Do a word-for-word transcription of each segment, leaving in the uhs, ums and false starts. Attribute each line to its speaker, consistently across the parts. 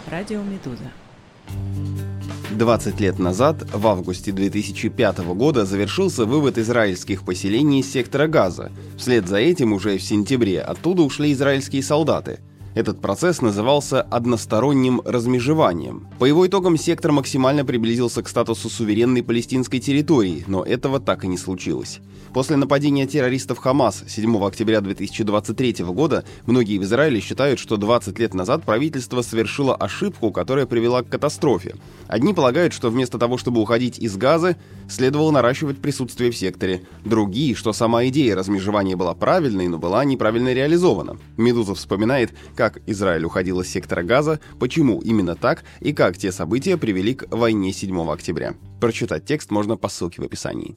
Speaker 1: Радио «Медуза».
Speaker 2: двадцать лет назад, в августе две тысячи пятого года, завершился вывод израильских поселений из сектора Газа. Вслед за этим уже в сентябре оттуда ушли израильские солдаты. Этот процесс назывался односторонним размежеванием. По его итогам сектор максимально приблизился к статусу суверенной палестинской территории, но этого так и не случилось. После нападения террористов Хамас седьмого октября две тысячи двадцать третьего года многие в Израиле считают, что двадцать лет назад правительство совершило ошибку, которая привела к катастрофе. Одни полагают, что вместо того, чтобы уходить из Газы, следовало наращивать присутствие в секторе. Другие, что сама идея размежевания была правильной, но была неправильно реализована. «Медуза» вспоминает, как Израиль уходил из сектора Газа, почему именно так и как те события привели к войне седьмого октября. Прочитать текст можно по ссылке в описании.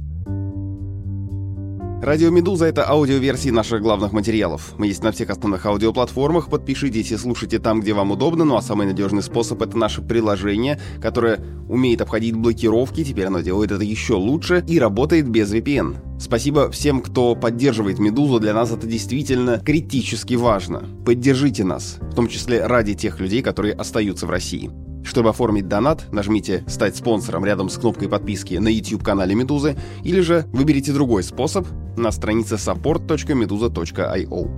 Speaker 2: Радио «Медуза» — это аудиоверсии наших главных материалов. Мы есть на всех основных аудиоплатформах. Подпишитесь и слушайте там, где вам удобно. Ну а самый надежный способ — это наше приложение, которое умеет обходить блокировки. Теперь оно делает это еще лучше и работает без ви пи эн. Спасибо всем, кто поддерживает «Медузу». Для нас это действительно критически важно. Поддержите нас, в том числе ради тех людей, которые остаются в России. Чтобы оформить донат, нажмите «Стать спонсором» рядом с кнопкой подписки на YouTube-канале «Медузы», или же выберите другой способ на странице support точка meduza точка ай о.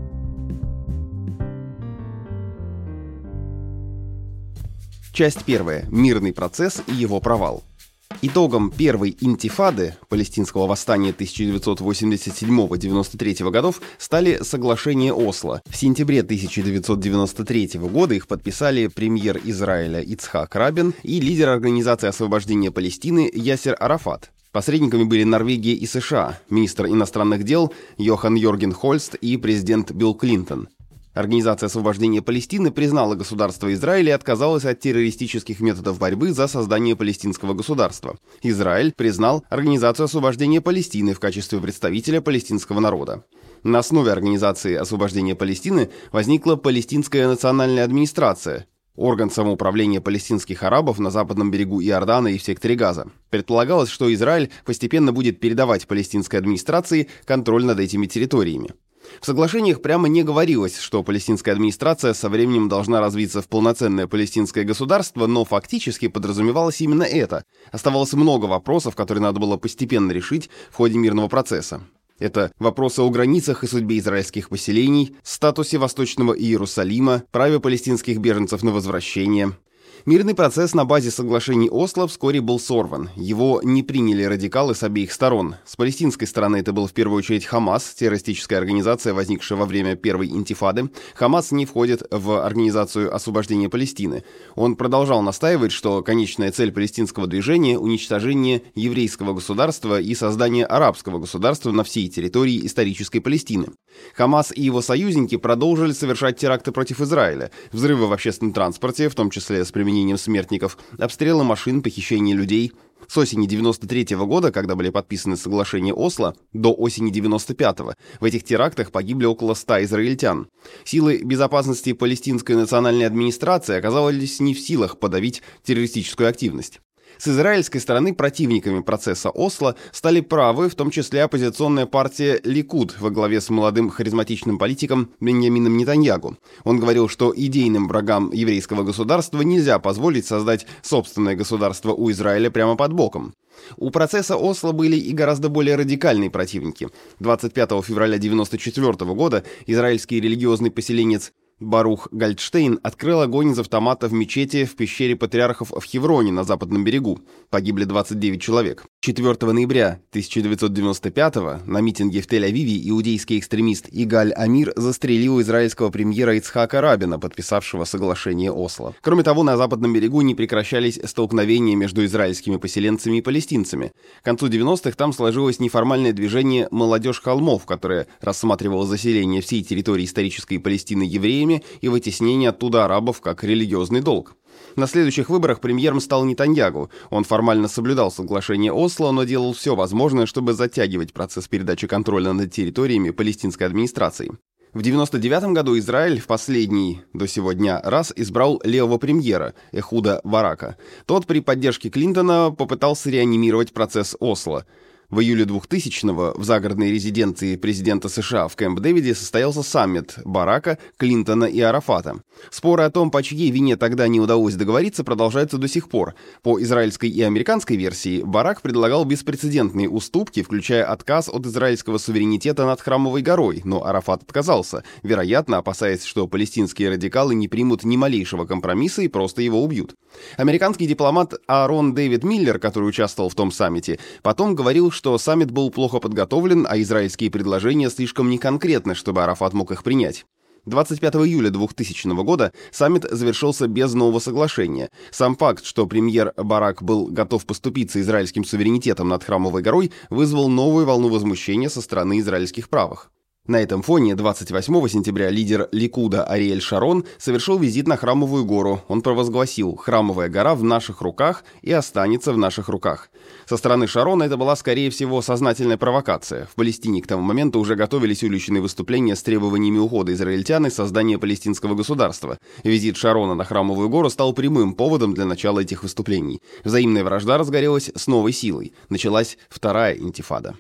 Speaker 2: Часть первая. Мирный процесс и его провал. Итогом первой интифады палестинского восстания тысяча девятьсот восемьдесят седьмого — девяносто третьего годов стали соглашения Осло. В сентябре тысяча девятьсот девяносто третьего года их подписали премьер Израиля Ицхак Рабин и лидер Организации освобождения Палестины Ясер Арафат. Посредниками были Норвегия и США, министр иностранных дел Йохан Йорген Хольст и президент Билл Клинтон. Организация освобождения Палестины признала государство Израиль и отказалась от террористических методов борьбы за создание палестинского государства. Израиль признал Организацию освобождения Палестины в качестве представителя палестинского народа. На основе Организации освобождения Палестины возникла Палестинская национальная администрация, орган самоуправления палестинских арабов на западном берегу Иордана и в секторе Газа. Предполагалось, что Израиль постепенно будет передавать палестинской администрации контроль над этими территориями. В соглашениях прямо не говорилось, что палестинская администрация со временем должна развиться в полноценное палестинское государство, но фактически подразумевалось именно это. Оставалось много вопросов, которые надо было постепенно решить в ходе мирного процесса. Это вопросы о границах и судьбе израильских поселений, статусе Восточного Иерусалима, праве палестинских беженцев на возвращение. Мирный процесс на базе соглашений Осло вскоре был сорван. Его не приняли радикалы с обеих сторон. С палестинской стороны это был в первую очередь Хамас, террористическая организация, возникшая во время первой интифады. Хамас не входит в Организацию освобождения Палестины. Он продолжал настаивать, что конечная цель палестинского движения – уничтожение еврейского государства и создание арабского государства на всей территории исторической Палестины. Хамас и его союзники продолжили совершать теракты против Израиля, взрывы в общественном транспорте, в том числе с применением смертников, обстрелы машин, похищение людей. С осени девяносто третьего года, когда были подписаны соглашения Осло, до осени девяносто пятого в этих терактах погибли около ста израильтян. Силы безопасности палестинской национальной администрации оказались не в силах подавить террористическую активность. С израильской стороны противниками процесса Осло стали правые, в том числе оппозиционная партия Ликуд во главе с молодым харизматичным политиком Беньямином Нетаньягу. Он говорил, что идейным врагам еврейского государства нельзя позволить создать собственное государство у Израиля прямо под боком. У процесса Осло были и гораздо более радикальные противники. двадцать пятого февраля девяносто четвёртого года израильский религиозный поселенец Барух Гольдштейн открыл огонь из автомата в мечети в пещере патриархов в Хевроне на западном берегу. Погибли двадцать девять человек. четвёртого ноября тысяча девятьсот девяносто пятого на митинге в Тель-Авиве иудейский экстремист Игаль Амир застрелил израильского премьера Ицхака Рабина, подписавшего соглашение Осло. Кроме того, на западном берегу не прекращались столкновения между израильскими поселенцами и палестинцами. К концу девяностых там сложилось неформальное движение «Молодежь холмов», которое рассматривало заселение всей территории исторической Палестины евреями и вытеснение оттуда арабов как религиозный долг. На следующих выборах премьером стал Нетаньягу. Он формально соблюдал соглашение Осло, но делал все возможное, чтобы затягивать процесс передачи контроля над территориями палестинской администрации. В девяносто девятом году Израиль в последний до сего дня раз избрал левого премьера Эхуда Барака. Тот при поддержке Клинтона попытался реанимировать процесс Осло. В июле двухтысячного в загородной резиденции президента США в Кэмп-Дэвиде состоялся саммит Барака, Клинтона и Арафата. Споры о том, по чьей вине тогда не удалось договориться, продолжаются до сих пор. По израильской и американской версии, Барак предлагал беспрецедентные уступки, включая отказ от израильского суверенитета над Храмовой горой, но Арафат отказался, вероятно, опасаясь, что палестинские радикалы не примут ни малейшего компромисса и просто его убьют. Американский дипломат Аарон Дэвид Миллер, который участвовал в том саммите, потом говорил, что саммит был плохо подготовлен, а израильские предложения слишком неконкретны, чтобы Арафат мог их принять. двадцать пятого июля двухтысячного года саммит завершился без нового соглашения. Сам факт, что премьер Барак был готов поступиться израильским суверенитетом над Храмовой горой, вызвал новую волну возмущения со стороны израильских правых. На этом фоне двадцать восьмого сентября лидер Ликуда Ариэль Шарон совершил визит на Храмовую гору. Он провозгласил: «Храмовая гора в наших руках и останется в наших руках». Со стороны Шарона это была, скорее всего, сознательная провокация. В Палестине к тому моменту уже готовились уличные выступления с требованиями ухода израильтян и создания палестинского государства. Визит Шарона на Храмовую гору стал прямым поводом для начала этих выступлений. Взаимная вражда разгорелась с новой силой. Началась вторая интифада.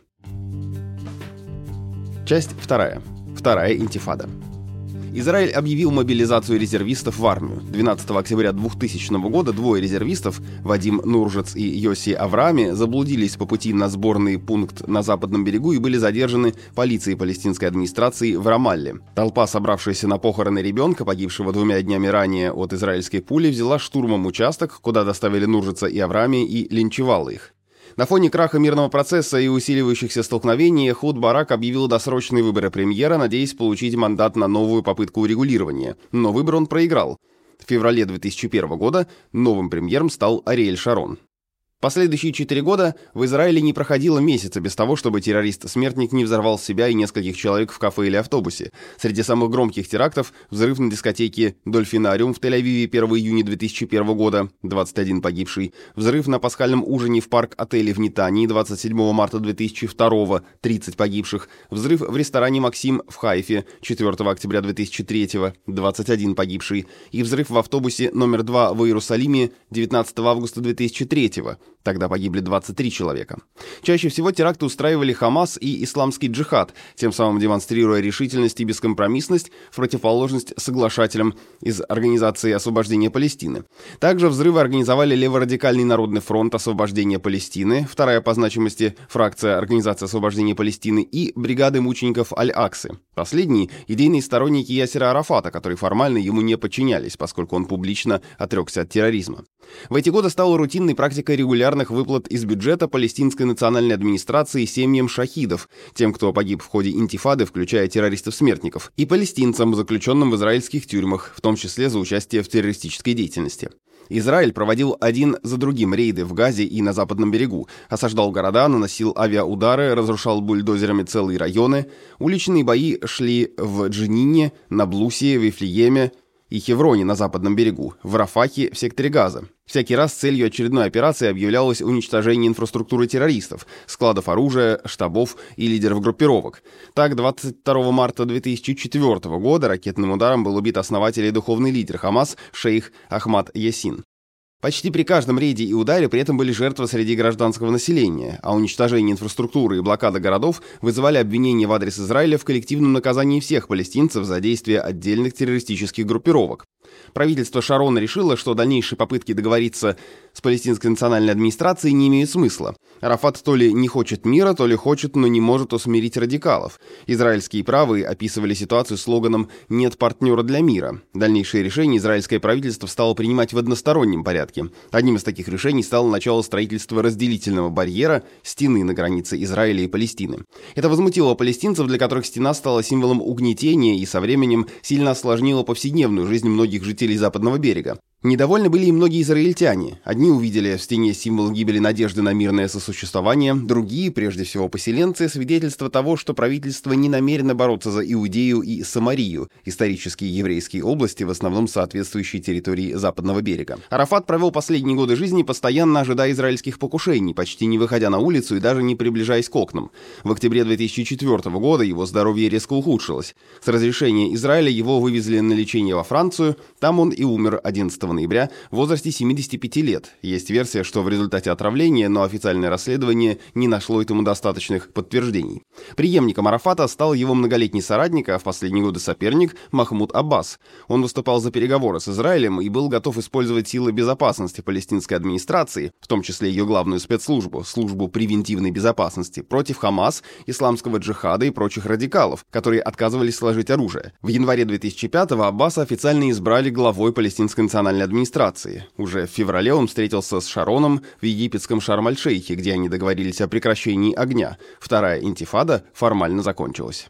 Speaker 2: Часть вторая. Вторая интифада. Израиль объявил мобилизацию резервистов в армию. двенадцатого октября двухтысячного года двое резервистов, Вадим Нуржец и Йоси Авраами, заблудились по пути на сборный пункт на западном берегу и были задержаны полицией палестинской администрации в Рамалле. Толпа, собравшаяся на похороны ребенка, погибшего двумя днями ранее от израильской пули, взяла штурмом участок, куда доставили Нуржеца и Авраами, и линчевала их. На фоне краха мирного процесса и усиливающихся столкновений Эхуд Барак объявил досрочные выборы премьера, надеясь получить мандат на новую попытку урегулирования. Но выбор он проиграл. В феврале две тысячи первого года новым премьером стал Ариэль Шарон. Последующие четыре года в Израиле не проходило месяца без того, чтобы террорист-смертник не взорвал себя и нескольких человек в кафе или автобусе. Среди самых громких терактов — взрыв на дискотеке «Дольфинариум» в Тель-Авиве первого июня две тысячи первого года, двадцать один погибший, взрыв на пасхальном ужине в парк-отеле в Нетании двадцать седьмого марта две тысячи второго, тридцать погибших, взрыв в ресторане «Максим» в Хайфе четвёртого октября две тысячи третьего, двадцать один погибший, и взрыв в автобусе номер два в Иерусалиме девятнадцатого августа две тысячи третьего. Тогда погибли двадцать три человека. Чаще всего теракты устраивали Хамас и Исламский джихад, тем самым демонстрируя решительность и бескомпромиссность в противоположность соглашателям из Организации освобождения Палестины. Также взрывы организовали Леворадикальный народный фронт освобождения Палестины, вторая по значимости фракция Организации освобождения Палестины, и бригады мучеников Аль-Аксы. Последние — идейные сторонники Ясера Арафата, которые формально ему не подчинялись, поскольку он публично отрекся от терроризма. В эти годы стала рутинной практикой регулярных выплат из бюджета палестинской национальной администрации семьям шахидов, тем, кто погиб в ходе интифады, включая террористов-смертников, и палестинцам, заключенным в израильских тюрьмах, в том числе за участие в террористической деятельности. Израиль проводил один за другим рейды в Газе и на Западном берегу, осаждал города, наносил авиаудары, разрушал бульдозерами целые районы. Уличные бои шли в Дженине, Наблусе, Вифлееме и Хевроне на Западном берегу, в Рафахе, в секторе Газа. Всякий раз целью очередной операции объявлялось уничтожение инфраструктуры террористов, складов оружия, штабов и лидеров группировок. Так, двадцать второго марта две тысячи четвёртого года ракетным ударом был убит основатель и духовный лидер Хамас шейх Ахмад Ясин. Почти при каждом рейде и ударе при этом были жертвы среди гражданского населения, а уничтожение инфраструктуры и блокада городов вызывали обвинения в адрес Израиля в коллективном наказании всех палестинцев за действия отдельных террористических группировок. Правительство Шарона решило, что дальнейшие попытки договориться с палестинской национальной администрацией не имеют смысла. Арафат то ли не хочет мира, то ли хочет, но не может усмирить радикалов. Израильские правые описывали ситуацию слоганом «нет партнера для мира». Дальнейшие решения израильское правительство стало принимать в одностороннем порядке. Одним из таких решений стало начало строительства разделительного барьера, стены на границе Израиля и Палестины. Это возмутило палестинцев, для которых стена стала символом угнетения и со временем сильно осложнила повседневную жизнь многих жителей Западного берега. Недовольны были и многие израильтяне. Одни увидели в стене символ гибели надежды на мирное сосуществование, другие, прежде всего поселенцы, свидетельство того, что правительство не намерено бороться за Иудею и Самарию, исторические еврейские области, в основном соответствующие территории Западного берега. Арафат провел последние годы жизни, постоянно ожидая израильских покушений, почти не выходя на улицу и даже не приближаясь к окнам. В октябре две тысячи четвёртого года его здоровье резко ухудшилось. С разрешения Израиля его вывезли на лечение во Францию, там он и умер одиннадцатого ноября в возрасте семидесяти пяти лет. Есть версия, что в результате отравления, но официальное расследование не нашло этому достаточных подтверждений. Преемником Арафата стал его многолетний соратник, а в последние годы соперник Махмуд Аббас. Он выступал за переговоры с Израилем и был готов использовать силы безопасности палестинской администрации, в том числе ее главную спецслужбу, службу превентивной безопасности, против Хамас, исламского джихада и прочих радикалов, которые отказывались сложить оружие. В январе две тысячи пятого Аббаса официально избрали главой палестинской национальной администрации. Уже в феврале он встретился с Шароном в египетском Шарм-аль-Шейхе, где они договорились о прекращении огня. Вторая интифада формально закончилась.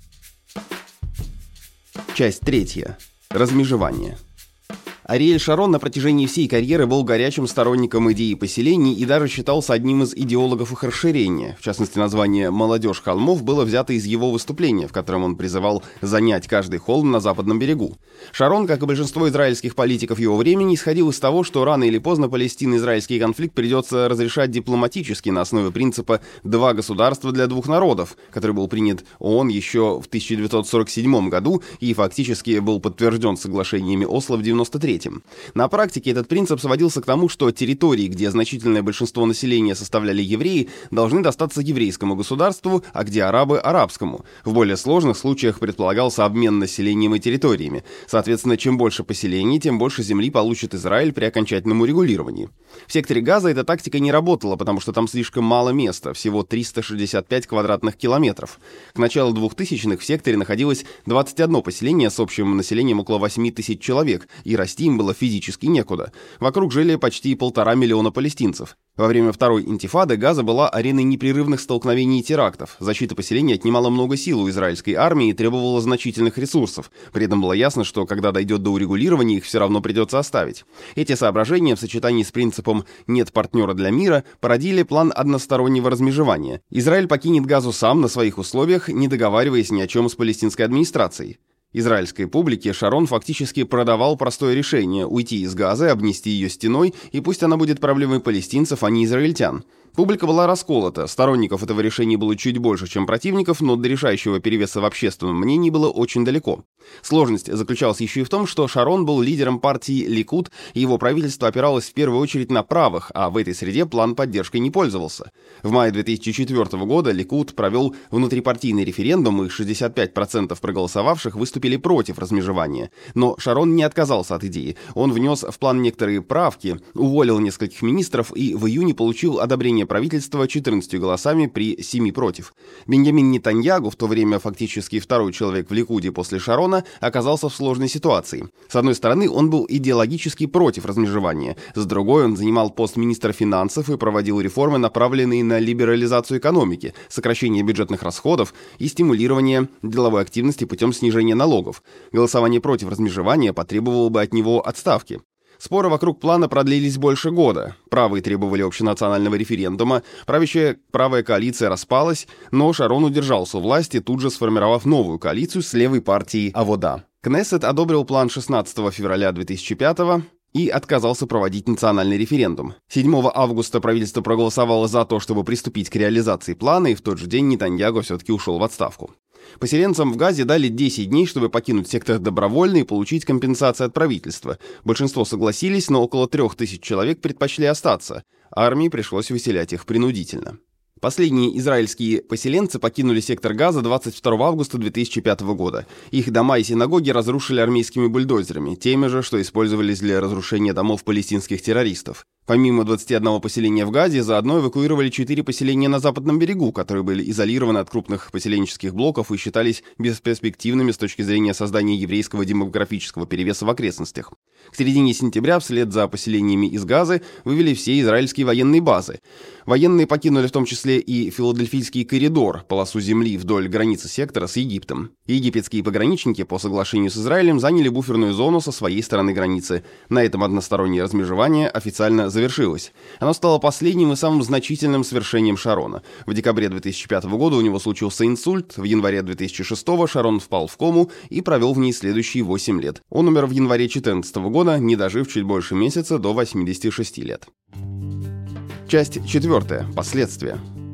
Speaker 2: Часть третья. Размежевание. Ариэль Шарон на протяжении всей карьеры был горячим сторонником идеи поселений и даже считался одним из идеологов их расширения. В частности, название «Молодежь холмов» было взято из его выступления, в котором он призывал занять каждый холм на западном берегу. Шарон, как и большинство израильских политиков его времени, исходил из того, что рано или поздно палестино-израильский конфликт придется разрешать дипломатически на основе принципа «два государства для двух народов», который был принят ООН еще в тысяча девятьсот сорок седьмом году и фактически был подтвержден соглашениями Осло в девяносто третьем. На практике этот принцип сводился к тому, что территории, где значительное большинство населения составляли евреи, должны достаться еврейскому государству, а где арабы – арабскому. В более сложных случаях предполагался обмен населением и территориями. Соответственно, чем больше поселений, тем больше земли получит Израиль при окончательном урегулировании. В секторе Газа эта тактика не работала, потому что там слишком мало места, всего триста шестьдесят пять квадратных километров. К началу двухтысячных в секторе находилось двадцать одно поселение с общим населением около восьми тысяч человек, и расти им было физически некуда. Вокруг жили почти полтора миллиона палестинцев. Во время второй интифады Газа была ареной непрерывных столкновений и терактов. Защита поселения отнимала много сил у израильской армии и требовала значительных ресурсов. При этом было ясно, что когда дойдет до урегулирования, их все равно придется оставить. Эти соображения в сочетании с принципом «нет партнера для мира» породили план одностороннего размежевания. Израиль покинет Газу сам на своих условиях, не договариваясь ни о чем с палестинской администрацией. Израильской публике Шарон фактически продавал простое решение – уйти из Газы, обнести ее стеной, и пусть она будет проблемой палестинцев, а не израильтян. Публика была расколота, сторонников этого решения было чуть больше, чем противников, но до решающего перевеса в общественном мнении было очень далеко. Сложность заключалась еще и в том, что Шарон был лидером партии Ликуд, и его правительство опиралось в первую очередь на правых, а в этой среде план поддержкой не пользовался. В мае две тысячи четвёртого года Ликуд провел внутрипартийный референдум, и шестьдесят пять процентов проголосовавших выступили против размежевания. Но Шарон не отказался от идеи. Он внес в план некоторые правки, уволил нескольких министров и в июне получил одобрение правительства четырнадцатью голосами при семи против. Беньямин Нетаньягу, в то время фактически второй человек в Ликуде после Шарона, оказался в сложной ситуации. С одной стороны, он был идеологически против размежевания, с другой он занимал пост министра финансов и проводил реформы, направленные на либерализацию экономики, сокращение бюджетных расходов и стимулирование деловой активности путем снижения налогов. Голосование против размежевания потребовало бы от него отставки. Споры вокруг плана продлились больше года. Правые требовали общенационального референдума, правящая правая коалиция распалась, но Шарон удержался у власти, тут же сформировав новую коалицию с левой партией Авода. Кнессет одобрил план шестнадцатого февраля две тысячи пятого и отказался проводить национальный референдум. седьмого августа правительство проголосовало за то, чтобы приступить к реализации плана, и в тот же день Нетаньягу все-таки ушел в отставку. Поселенцам в Газе дали десять дней, чтобы покинуть сектор добровольно и получить компенсацию от правительства. Большинство согласились, но около трех тысяч человек предпочли остаться. Армии пришлось выселять их принудительно. Последние израильские поселенцы покинули сектор Газа двадцать второго августа две тысячи пятого года. Их дома и синагоги разрушили армейскими бульдозерами, теми же, что использовались для разрушения домов палестинских террористов. Помимо двадцати одного поселения в Газе, заодно эвакуировали четыре поселения на западном берегу, которые были изолированы от крупных поселенческих блоков и считались бесперспективными с точки зрения создания еврейского демографического перевеса в окрестностях. К середине сентября вслед за поселениями из Газы вывели все израильские военные базы. Военные покинули в том числе и Филадельфийский коридор, полосу земли вдоль границы сектора с Египтом. Египетские пограничники по соглашению с Израилем заняли буферную зону со своей стороны границы. На этом одностороннее размежевание официально завершилось. Оно стало последним и самым значительным свершением Шарона. В декабре две тысячи пятого года у него случился инсульт, в январе две тысячи шестого Шарон впал в кому и провел в ней следующие восемь лет. Он умер в январе две тысячи четырнадцатого года, не дожив чуть больше месяца до восьмидесяти шести лет. Часть четвертая. Последствия. В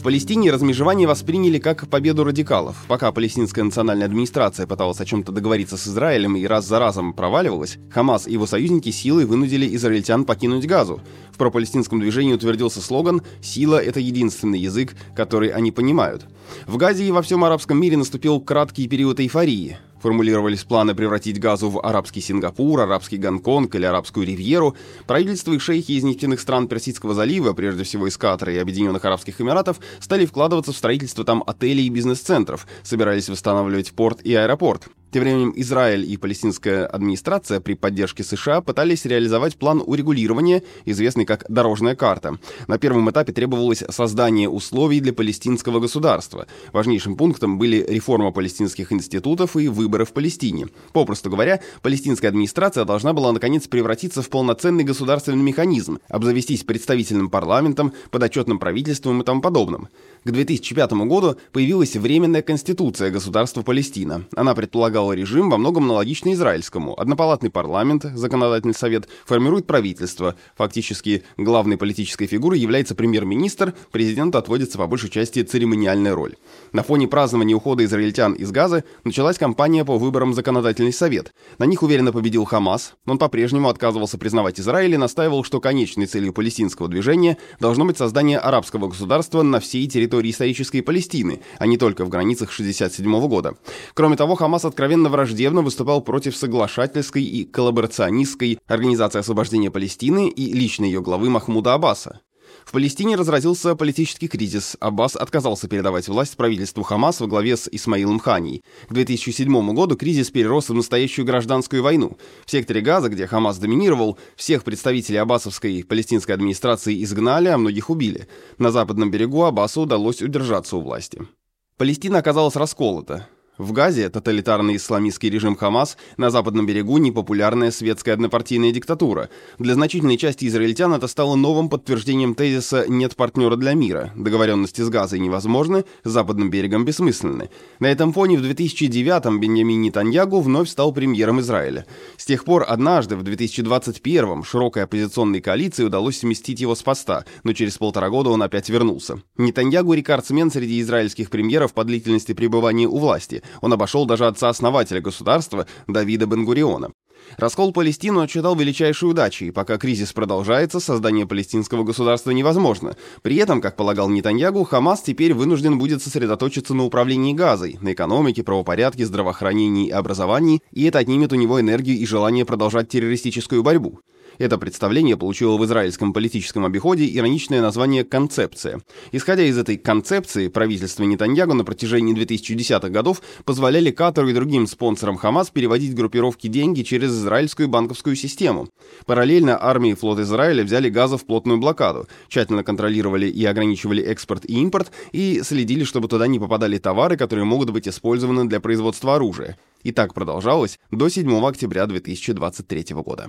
Speaker 2: Палестине размежевание восприняли как победу радикалов. Пока палестинская национальная администрация пыталась о чем-то договориться с Израилем и раз за разом проваливалась, Хамас и его союзники силой вынудили израильтян покинуть Газу. В пропалестинском движении утвердился слоган «Сила — это единственный язык, который они понимают». В Газе и во всем арабском мире наступил краткий период эйфории. Формулировались планы превратить Газу в арабский Сингапур, арабский Гонконг или арабскую Ривьеру. Правительства и шейхи из нефтяных стран Персидского залива, прежде всего из Катара и Объединенных Арабских Эмиратов, стали вкладываться в строительство там отелей и бизнес-центров, собирались восстанавливать порт и аэропорт. Тем временем Израиль и палестинская администрация при поддержке США пытались реализовать план урегулирования, известный как «дорожная карта». На первом этапе требовалось создание условий для палестинского государства. Важнейшим пунктом были реформа палестинских институтов и выборы в Палестине. Попросту говоря, палестинская администрация должна была наконец превратиться в полноценный государственный механизм, обзавестись представительным парламентом, подотчетным правительством и тому подобным. К две тысячи пятому году появилась Временная конституция государства Палестина. Она предполагала режим во многом аналогичный израильскому. Однопалатный парламент, законодательный совет, формирует правительство. Фактически главной политической фигурой является премьер-министр, президенту отводится по большей части церемониальная роль. На фоне празднования ухода израильтян из Газы началась кампания по выборам в законодательный совет. На них уверенно победил Хамас. Он по-прежнему отказывался признавать Израиль и настаивал, что конечной целью палестинского движения должно быть создание арабского государства на всей территории исторической Палестины, а не только в границах шестьдесят седьмого года. Кроме того, Хамас откровенно враждебно выступал против соглашательской и коллаборационистской Организации освобождения Палестины и лично ее главы Махмуда Аббаса. В Палестине разразился политический кризис. Аббас отказался передавать власть правительству Хамас во главе с Исмаилом Ханией. К две тысячи седьмому году кризис перерос в настоящую гражданскую войну. В секторе Газа, где Хамас доминировал, всех представителей аббасовской палестинской администрации изгнали, а многих убили. На западном берегу Аббасу удалось удержаться у власти. Палестина оказалась расколота. В Газе тоталитарный исламистский режим Хамас, на западном берегу непопулярная светская однопартийная диктатура. Для значительной части израильтян это стало новым подтверждением тезиса «нет партнера для мира». Договоренности с Газой невозможны, с западным берегом бессмысленны. На этом фоне в две тысячи девятом Беньямин Нетаньягу вновь стал премьером Израиля. С тех пор однажды, в две тысячи двадцать первом, широкой оппозиционной коалиции удалось сместить его с поста, но через полтора года он опять вернулся. Нетаньягу рекордсмен среди израильских премьеров по длительности пребывания у власти. Он обошел даже отца-основателя государства Давида Бен-Гуриона. Раскол Палестины он считал величайшей удачей. Пока кризис продолжается, создание палестинского государства невозможно. При этом, как полагал Нетаньягу, Хамас теперь вынужден будет сосредоточиться на управлении Газой, на экономике, правопорядке, здравоохранении и образовании, и это отнимет у него энергию и желание продолжать террористическую борьбу. Это представление получило в израильском политическом обиходе ироничное название «концепция». Исходя из этой концепции, правительство Нетаньягу на протяжении две тысячи десятых годов позволяли Катару и другим спонсорам Хамас переводить группировки деньги через израильскую банковскую систему. Параллельно армия и флот Израиля взяли Газа в плотную блокаду, тщательно контролировали и ограничивали экспорт и импорт и следили, чтобы туда не попадали товары, которые могут быть использованы для производства оружия. И так продолжалось до седьмого октября две тысячи двадцать третьего года.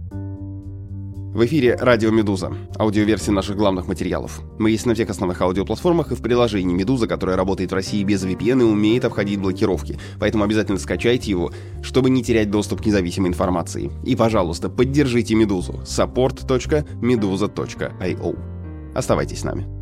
Speaker 2: В эфире «Радио Медуза», аудиоверсия наших главных материалов. Мы есть на всех основных аудиоплатформах и в приложении «Медуза», которое работает в России без ви пи эн и умеет обходить блокировки. Поэтому обязательно скачайте его, чтобы не терять доступ к независимой информации. И, пожалуйста, поддержите «Медузу» support точка meduza точка ай о. Оставайтесь с нами.